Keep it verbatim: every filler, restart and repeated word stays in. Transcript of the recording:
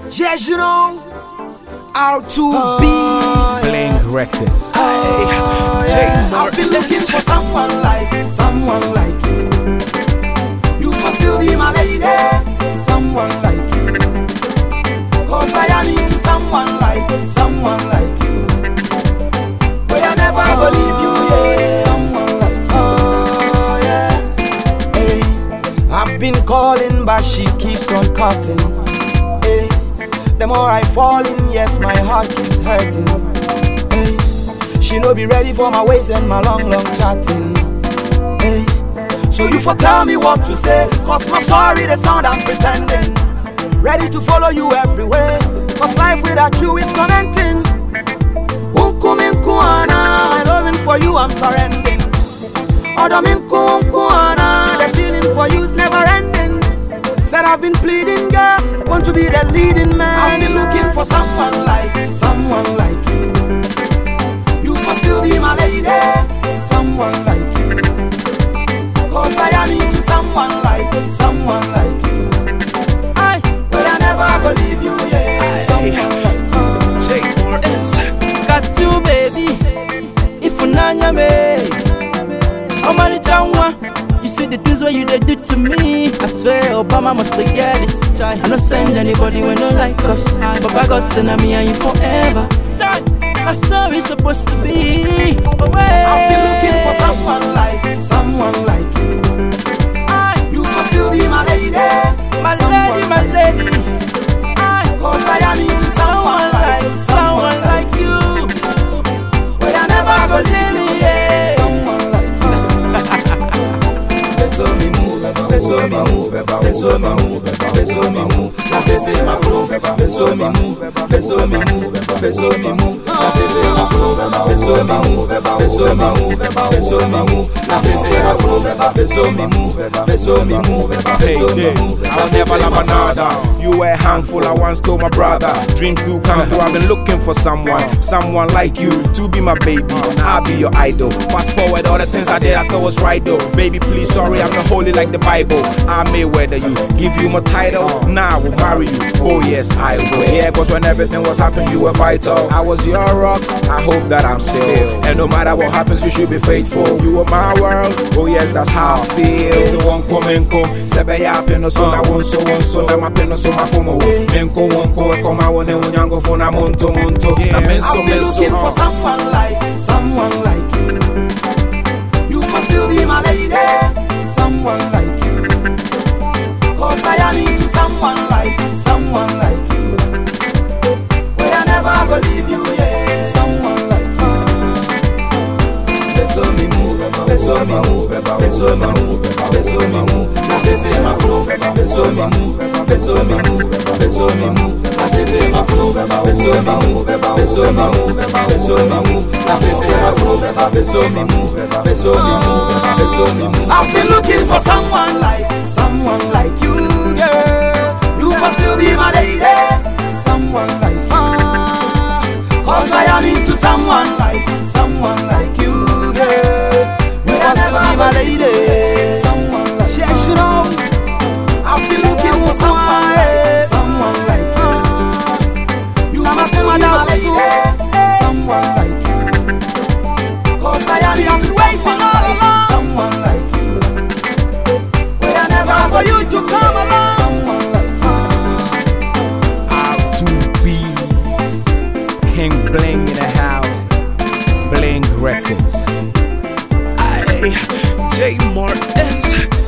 Yes, you know, R two B's Bling Records. Hey, yeah. I've been looking for someone like, someone like you. You must still be my lady, someone like you. Cause I am into someone like, someone like you. But I never go leave you, yeah. Someone like you, oh yeah. Hey, I've been calling but she keeps on cutting. Hey, the more I fall in, yes, my heart keeps hurting. Hey, she no be ready for my ways and my long, long chatting. Hey, so you for tell me what to say, cause my sorry the sound I'm pretending. Ready to follow you everywhere, cause life without you is tormenting. My loving for you I'm surrendering. The feeling for you is never ending. Said I've been pleading, girl, want to be the leading man. I've been looking for someone like, someone like you. You must still be my lady, someone like you. Cause I am into someone like, someone like you. I, but I never go leave you, yeah. Someone like you. J Martins. Got you, baby. If you nanya me, I'm on the changwa. You see the things what you they do to me. I swear Obama must forget this. I don't send anybody when don't like us. Papa God send me and you forever. That's how it's supposed to be. I've been looking for someone like, someone like you. You must still be my lady, my lady, my lady. Cause I am into someone like, someone like you. But I never go leave me, yeah. Someone like you. Beso mi move, beso mi move, beso mi move, beso mi move. La fefe ma flow, beso mi move, beso mi move, beso mi move. La fefe ma flow, beso mi move, beso mi move, beso mi move. La fefe ma flow, beso mi move, beso mi move, beso mi move. I'll never love another. You were a handful, I once told my brother. Dreams do come true, I've been looking for someone, someone like you to be my baby. I'll be your idol. Fast forward, all the things I did I thought was right though. Baby, please, sorry, I'm not holy like the Bible. I may weather you, give you my title. Now I will marry you. Oh yes, I will. Yeah, cause when everything was happening, you were vital. I was your rock, I hope that I'm still. And no matter what happens, you should be faithful. You are my world, oh yes, that's how I feel. So one comenko, sebe ya peno so na won so won so na ma peno so ma fomo. Menko wonko e koma wone unyango fo na monto monto. Na menso I've been looking for someone like, someone like you. You must still be my lady, someone like you. Cause I am into someone like, someone like you. But I never go leave you, yeah. Someone like you. Beso mi move, beso mi move, beso mi move, beso mi move. La fefe ma flow, beso mi move, beso mi move, beso mi move. La fefe ma flow, beso mi move, beso mi move, beso mi move. La fefe ma flow, beso mi move, beso mi move, beso mi move. I've been looking for someone like, someone like you, girl. You must still be my lady, someone like you. Cause I am into someone like, someone like you, girl. You must still be my lady, someone like you. Yes, you know, I've been looking for someone, someone like you. You must still be my lady, someone like you. Cause I am into someone like, someone like you. But I never for you to come along. Someone like R two B's King Bling in the house. Bling Records. J Martins.